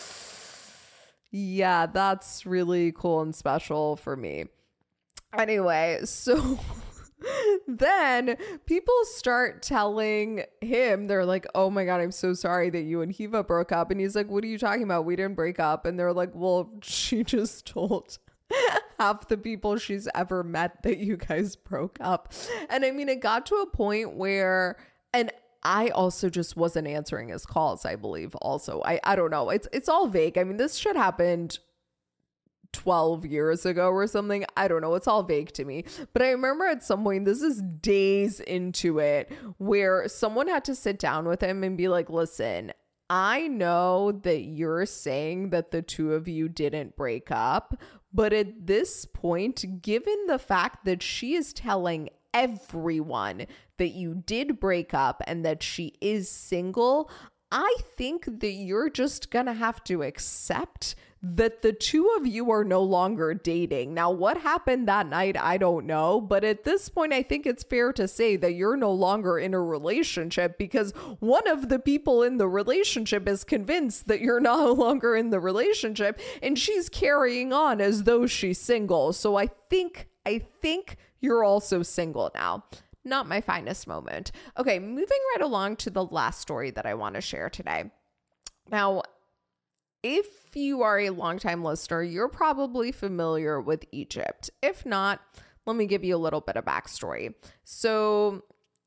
yeah, that's really cool and special for me. Anyway, so then people start telling him, they're like, oh my God, I'm so sorry that you and Hiva broke up. And he's like, what are you talking about? We didn't break up. And they're like, well, she just told half the people she's ever met that you guys broke up. And I mean, it got to a point where, and I also just wasn't answering his calls, I believe also. I, I don't know. It's, it's all vague. I mean, this shit happened twelve years ago or something. I don't know. It's all vague to me. But I remember at some point, this is days into it, where someone had to sit down with him and be like, listen, I know that you're saying that the two of you didn't break up, but at this point, given the fact that she is telling everyone that you did break up and that she is single, I think that you're just gonna have to accept that the two of you are no longer dating. Now, what happened that night, I don't know. But at this point, I think it's fair to say that you're no longer in a relationship, because one of the people in the relationship is convinced that you're no longer in the relationship, and she's carrying on as though she's single. So I think, I think you're also single now. Not my finest moment. Okay, moving right along to the last story that I want to share today. Now, if you are a longtime listener, you're probably familiar with Egypt. If not, let me give you a little bit of backstory. So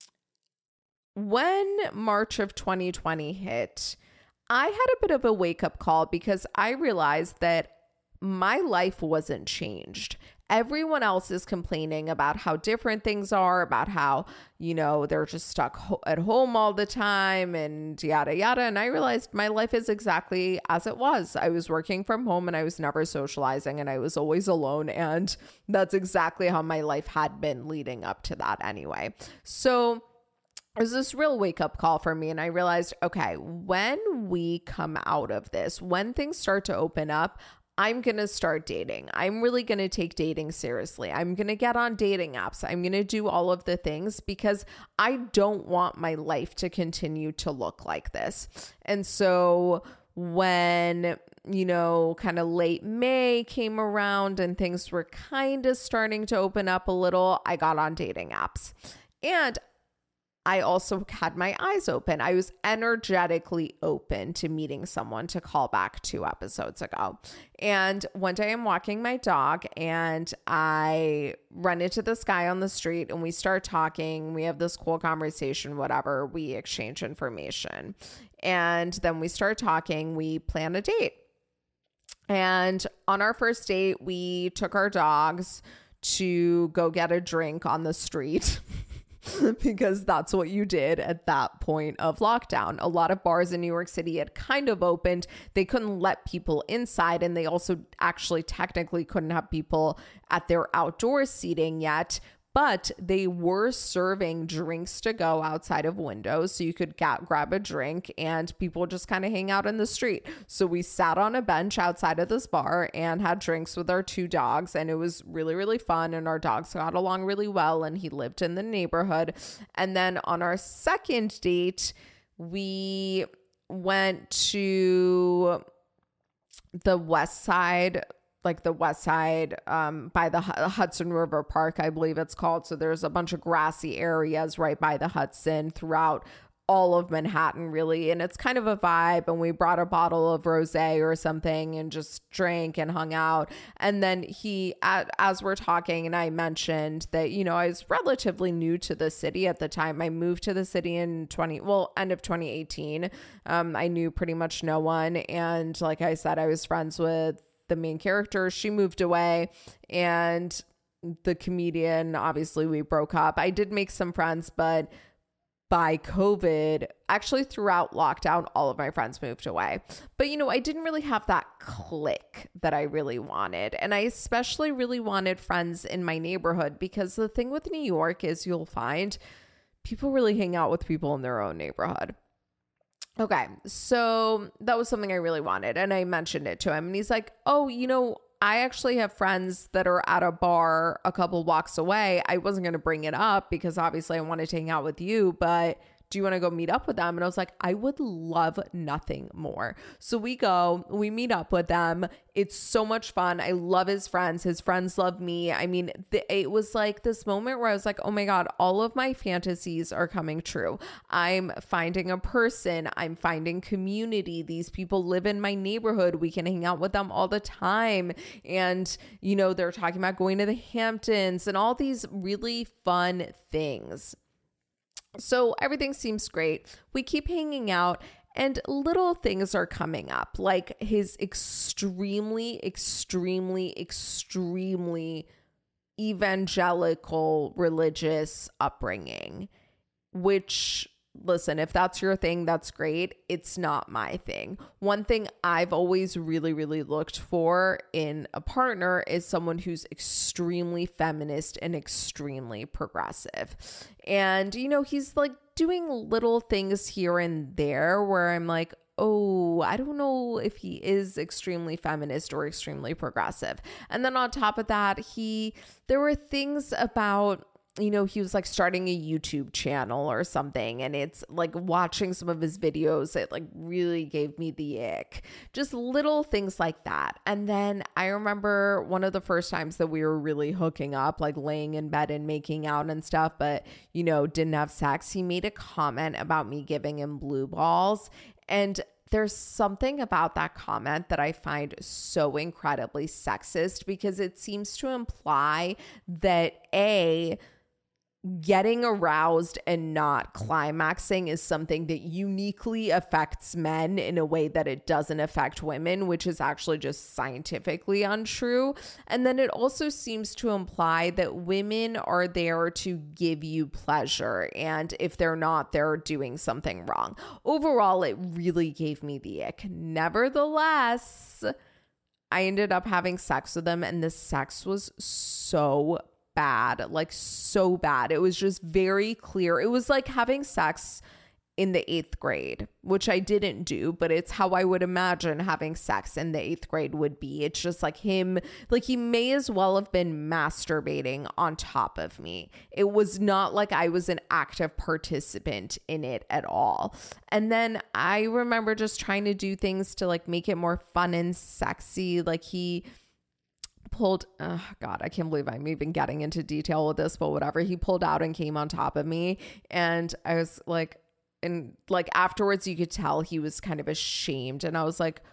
when March of twenty twenty hit, I had a bit of a wake-up call because I realized that my life wasn't changed. Everyone else is complaining about how different things are, about how, you know, they're just stuck ho- at home all the time and yada, yada. And I realized my life is exactly as it was. I was working from home and I was never socializing and I was always alone. And that's exactly how my life had been leading up to that anyway. So it was this real wake up call for me. And I realized, okay, when we come out of this, when things start to open up, I'm going to start dating. I'm really going to take dating seriously. I'm going to get on dating apps. I'm going to do all of the things because I don't want my life to continue to look like this. And so when, you know, kind of late May came around and things were kind of starting to open up a little, I got on dating apps. And I also had my eyes open. I was energetically open to meeting someone, to call back two episodes ago. And one day I'm walking my dog and I run into this guy on the street and we start talking. We have this cool conversation, whatever. We exchange information. And then we start talking. We plan a date. And on our first date, we took our dogs to go get a drink on the street. Because that's what you did at that point of lockdown. A lot of bars in New York City had kind of opened. They couldn't let people inside, and they also actually technically couldn't have people at their outdoor seating yet. But they were serving drinks to go outside of windows, so you could get, grab a drink and people just kind of hang out in the street. So we sat on a bench outside of this bar and had drinks with our two dogs, and it was really, really fun. And our dogs got along really well, and he lived in the neighborhood. And then on our second date, we went to the West Side, like the West Side, um, by the H- Hudson River Park, I believe it's called. So there's a bunch of grassy areas right by the Hudson throughout all of Manhattan, really. And it's kind of a vibe. And we brought a bottle of rosé or something and just drank and hung out. And then he, as we're talking, and I mentioned that, you know, I was relatively new to the city at the time. I moved to the city in twenty, well, end of twenty eighteen. Um, I knew pretty much no one. And like I said, I was friends with the main character. She moved away, and the comedian, obviously we broke up. I did make some friends, but by COVID, actually throughout lockdown, all of my friends moved away. But, you know, I didn't really have that click that I really wanted. And I especially really wanted friends in my neighborhood, because the thing with New York is you'll find people really hang out with people in their own neighborhood. Okay, so that was something I really wanted, and I mentioned it to him, and he's like, oh, you know, I actually have friends that are at a bar a couple blocks away. I wasn't going to bring it up because obviously I wanted to hang out with you, but do you want to go meet up with them? And I was like, I would love nothing more. So we go, we meet up with them. It's so much fun. I love his friends. His friends love me. I mean, the, it was like this moment where I was like, oh my God, all of my fantasies are coming true. I'm finding a person. I'm finding community. These people live in my neighborhood. We can hang out with them all the time. And, you know, they're talking about going to the Hamptons and all these really fun things. So everything seems great. We keep hanging out and little things are coming up, like his extremely, extremely, extremely evangelical religious upbringing, which, listen, if that's your thing, that's great. It's not my thing. One thing I've always really, really looked for in a partner is someone who's extremely feminist and extremely progressive. And, you know, he's like doing little things here and there where I'm like, oh, I don't know if he is extremely feminist or extremely progressive. And then on top of that, he, there were things about, you know, he was like starting a YouTube channel or something, and it's like watching some of his videos, it like really gave me the ick. Just little things like that. And then I remember one of the first times that we were really hooking up, like laying in bed and making out and stuff, but, you know, didn't have sex. He made a comment about me giving him blue balls. And there's something about that comment that I find so incredibly sexist, because it seems to imply that A, getting aroused and not climaxing is something that uniquely affects men in a way that it doesn't affect women, which is actually just scientifically untrue. And then it also seems to imply that women are there to give you pleasure, and if they're not, they're doing something wrong. Overall, it really gave me the ick. Nevertheless, I ended up having sex with him, and the sex was so bad, like so bad. It was just very clear. It was like having sex in the eighth grade, which I didn't do, but it's how I would imagine having sex in the eighth grade would be. It's just like him, like he may as well have been masturbating on top of me. It was not like I was an active participant in it at all. And then I remember just trying to do things to like make it more fun and sexy. Like he pulled, oh God, I can't believe I'm even getting into detail with this, but whatever. He pulled out and came on top of me. And I was like, and like afterwards you could tell he was kind of ashamed. And I was like,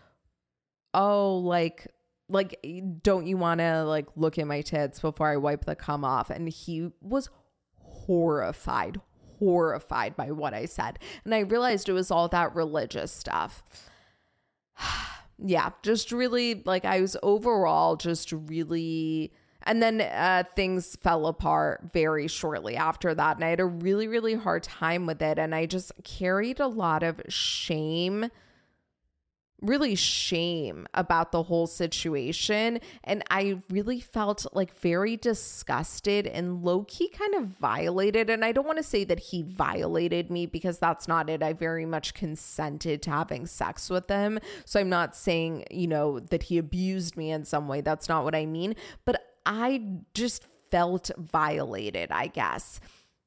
oh, like, like, don't you want to like look at my tits before I wipe the cum off? And he was horrified, horrified by what I said. And I realized it was all that religious stuff. Yeah, just really, like, I was overall just really, and then uh, things fell apart very shortly after that. And I had a really, really hard time with it. And I just carried a lot of shame, really shame about the whole situation. And I really felt like very disgusted and low-key kind of violated. And I don't want to say that he violated me, because that's not it. I very much consented to having sex with him. So I'm not saying, you know, that he abused me in some way. That's not what I mean. But I just felt violated, I guess.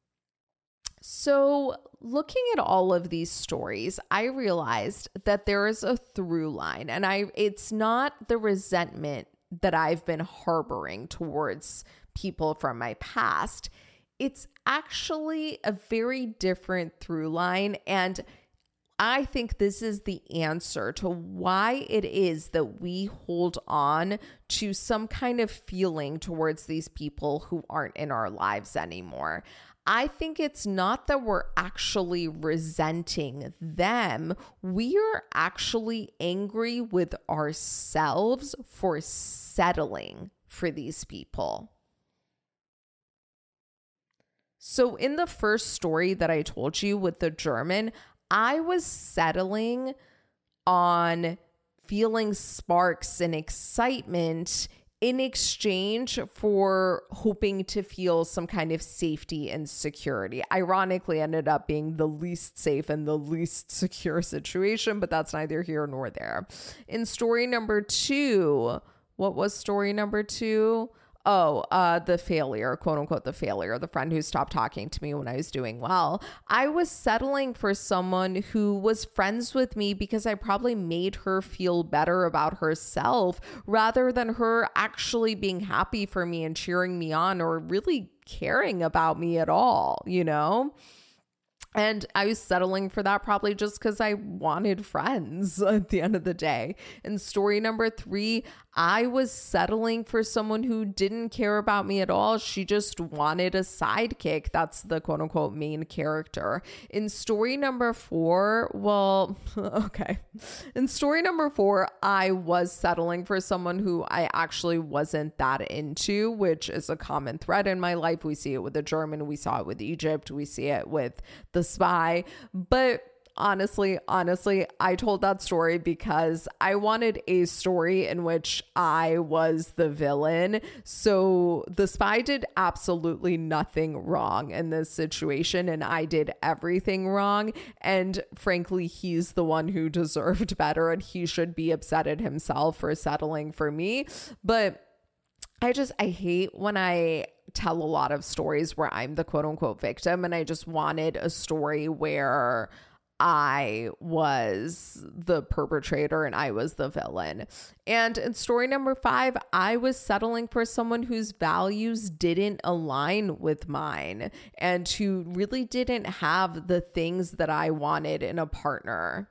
So looking at all of these stories, I realized that there is a through line, and I it's not the resentment that I've been harboring towards people from my past. It's actually a very different through line, and I think this is the answer to why it is that we hold on to some kind of feeling towards these people who aren't in our lives anymore. I think it's not that we're actually resenting them. We are actually angry with ourselves for settling for these people. So in the first story that I told you with the German, I was settling on feeling sparks and excitement in exchange for hoping to feel some kind of safety and security. Ironically, ended up being the least safe and the least secure situation, but that's neither here nor there. In story number two, what was story number two? oh, uh, the failure, quote unquote, the failure, the friend who stopped talking to me when I was doing well. I was settling for someone who was friends with me because I probably made her feel better about herself rather than her actually being happy for me and cheering me on or really caring about me at all, you know? And I was settling for that probably just because I wanted friends at the end of the day. And story number three, I was settling for someone who didn't care about me at all. She just wanted a sidekick. That's the quote unquote main character. In story number four, well, okay. In story number four, I was settling for someone who I actually wasn't that into, which is a common thread in my life. We see it with the German, we saw it with Egypt, we see it with the Spy. But honestly, honestly, I told that story because I wanted a story in which I was the villain. So the Spy did absolutely nothing wrong in this situation, and I did everything wrong. And frankly, he's the one who deserved better, and he should be upset at himself for settling for me. But I just, I hate when I tell a lot of stories where I'm the quote unquote victim, and I just wanted a story where I was the perpetrator and I was the villain. And in story number five, I was settling for someone whose values didn't align with mine and who really didn't have the things that I wanted in a partner.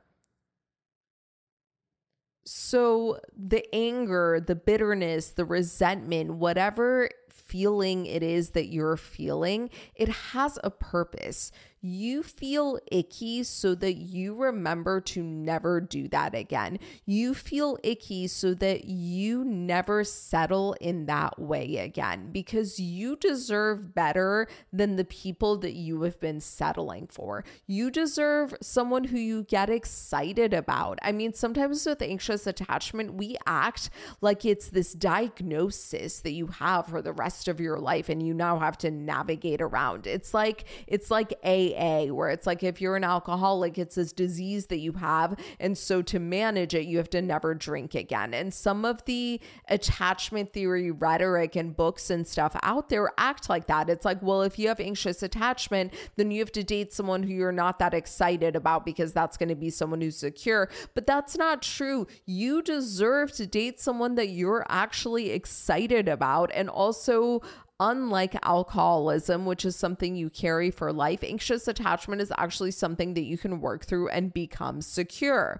So the anger, the bitterness, the resentment, whatever feeling it is that you're feeling, it has a purpose. You feel icky so that you remember to never do that again. You feel icky so that you never settle in that way again, because you deserve better than the people that you have been settling for. You deserve someone who you get excited about. I mean, sometimes with anxious attachment, we act like it's this diagnosis that you have for the rest of your life and you now have to navigate around. It's like, it's like A A, where it's like if you're an alcoholic, it's this disease that you have. And so to manage it, you have to never drink again. And some of the attachment theory rhetoric and books and stuff out there act like that. It's like, well, if you have anxious attachment, then you have to date someone who you're not that excited about because that's going to be someone who's secure. But that's not true. You deserve to date someone that you're actually excited about. And also, unlike alcoholism, which is something you carry for life, anxious attachment is actually something that you can work through and become secure.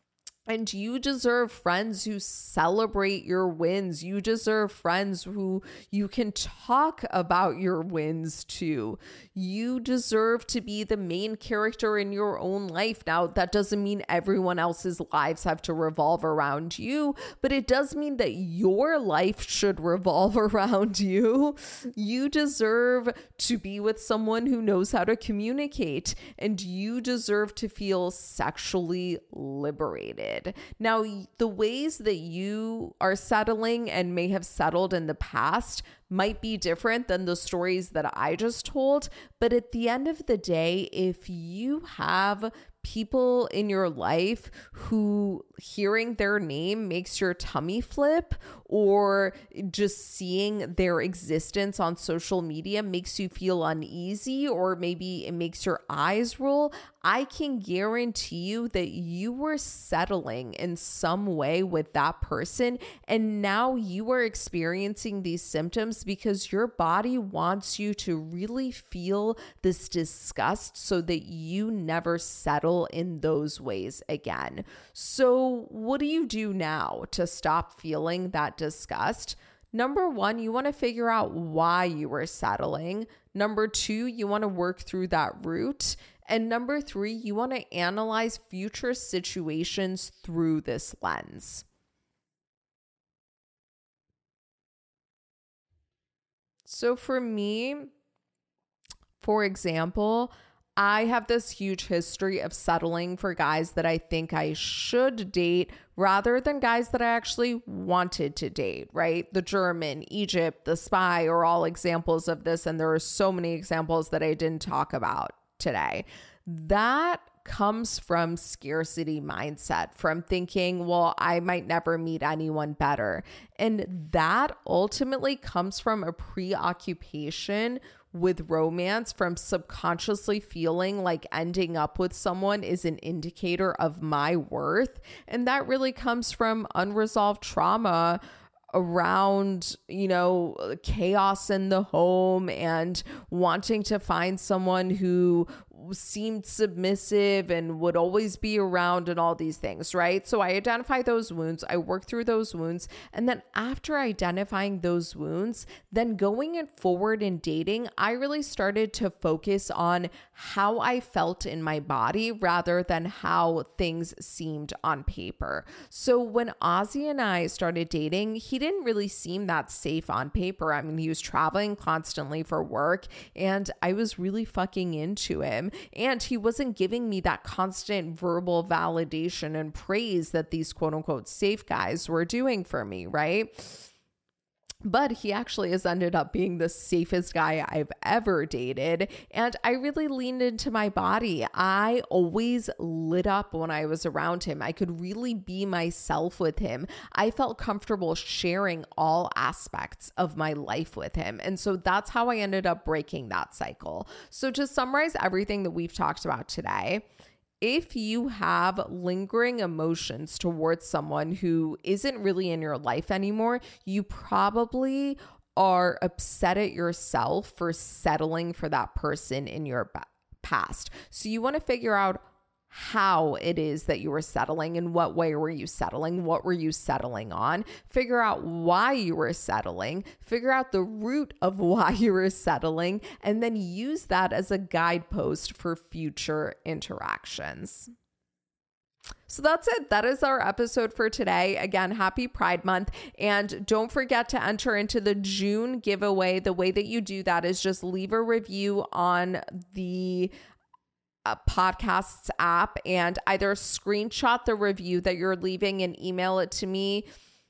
And you deserve friends who celebrate your wins. You deserve friends who you can talk about your wins to. You deserve to be the main character in your own life. Now, that doesn't mean everyone else's lives have to revolve around you, but it does mean that your life should revolve around you. You deserve to be with someone who knows how to communicate, and you deserve to feel sexually liberated. Now, the ways that you are settling and may have settled in the past might be different than the stories that I just told. But at the end of the day, if you have people in your life who hearing their name makes your tummy flip, or just seeing their existence on social media makes you feel uneasy, or maybe it makes your eyes roll, I can guarantee you that you were settling in some way with that person. And now you are experiencing these symptoms because your body wants you to really feel this disgust so that you never settle in those ways again. So what do you do now to stop feeling that disgust? Number one, you want to figure out why you were settling. Number two, you want to work through that root. And number three, you want to analyze future situations through this lens. So for me, for example, I have this huge history of settling for guys that I think I should date rather than guys that I actually wanted to date, right? The German, Egypt, the Spy are all examples of this. And there are so many examples that I didn't talk about today. That comes from scarcity mindset, from thinking, well, I might never meet anyone better. And that ultimately comes from a preoccupation with romance, from subconsciously feeling like ending up with someone is an indicator of my worth. And that really comes from unresolved trauma around, you know, chaos in the home and wanting to find someone who seemed submissive and would always be around and all these things, right? So I identify those wounds, I work through those wounds, and then after identifying those wounds, then going it forward in dating, I really started to focus on how I felt in my body rather than how things seemed on paper. So when Ozzy and I started dating, he didn't really seem that safe on paper. I mean, he was traveling constantly for work, and I was really fucking into him. And he wasn't giving me that constant verbal validation and praise that these quote unquote safe guys were doing for me, right? But he actually has ended up being the safest guy I've ever dated. And I really leaned into my body. I always lit up when I was around him. I could really be myself with him. I felt comfortable sharing all aspects of my life with him. And so that's how I ended up breaking that cycle. So to summarize everything that we've talked about today, if you have lingering emotions towards someone who isn't really in your life anymore, you probably are upset at yourself for settling for that person in your past. So you want to figure out how it is that you were settling. In what way were you settling? What were you settling on? Figure out why you were settling, figure out the root of why you were settling, and then use that as a guidepost for future interactions. So that's it. That is our episode for today. Again, happy Pride Month. And don't forget to enter into the June giveaway. The way that you do that is just leave a review on the Uh, podcasts app and either screenshot the review that you're leaving and email it to me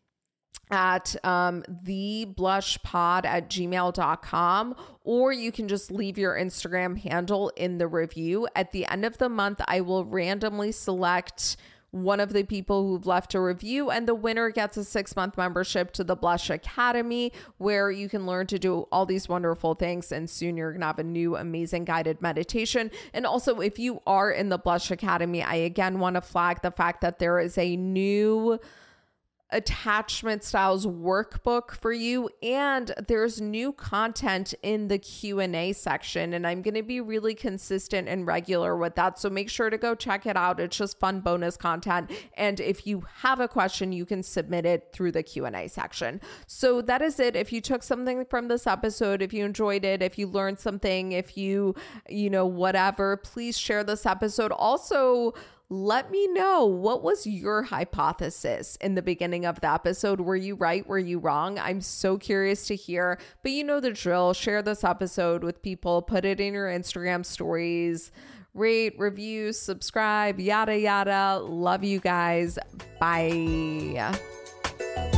at um, theblushpod at gmail dot com, or you can just leave your Instagram handle in the review. At the end of the month, I will randomly select one of the people who've left a review, and the winner gets a six-month membership to the Blush Academy, where you can learn to do all these wonderful things. And soon you're gonna have a new amazing guided meditation. And also, if you are in the Blush Academy, I again want to flag the fact that there is a new attachment styles workbook for you, and there's new content in the Q and A section, and I'm going to be really consistent and regular with that, so make sure to go check it out. It's just fun bonus content, and if you have a question, you can submit it through the Q and A section. So that is it. If you took something from this episode, if you enjoyed it, if you learned something, if you you know whatever, please share this episode. Also, let me know, what was your hypothesis in the beginning of the episode? Were you right? Were you wrong? I'm so curious to hear, but you know the drill. Share this episode with people, put it in your Instagram stories, rate, review, subscribe, yada, yada. Love you guys. Bye.